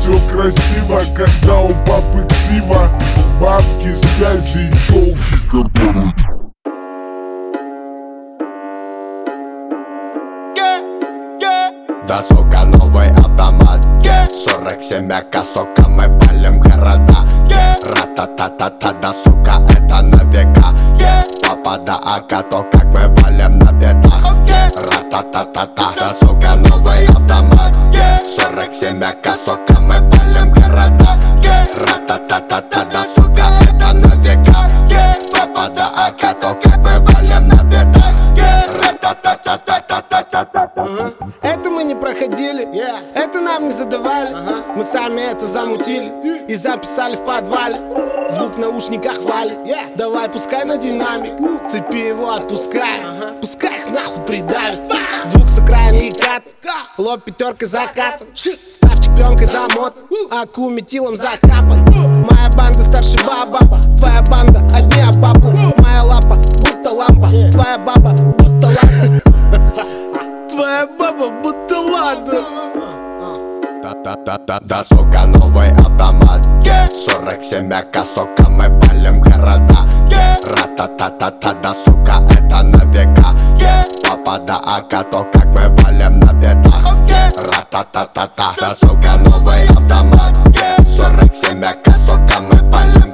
все красиво, когда у папы ксива. Бабки, связи, тёлки, корпоры. Да, сука, новый автомат, 47 АК, сука, мы палим города. Ра-та-та-та-та, да, сука, это на века. Папа да АК, то как мы валим на бедах. Ра-та-та-та-та, да, сука, новый автомат, 47 АК, сука, мы палим города. Ра-та-та-та-та, да, сука, это на века. Папа да АК, то как мы валим на бедах. Ра-та-та-та-та-та-та-та-та. Это мы не проходили, это нам не задавали. Мы сами это замутили и записали в подвале. Звук в наушниках валит, давай пускай на динамик. С цепи его отпускай, пускай их нахуй придавит. Звук с окраины и кат, лоб пятеркой закатан. Ставчик пленкой замотан, аку метилом закапан. Моя банда старше баба, твоя банда одни обапы. Моя лапа будто лампа, твоя баба будто лампа. Твоя баба будто ладно. Да, сука, новый автомат, 47 АК, сука, мы палим города. Ра-та-та-та-та, да, сука, это на века. Папа да АК, то как мы валим на бедах. Ра-та-та-та-та, да, сука, новый автомат, 47 АК, сука, мы палим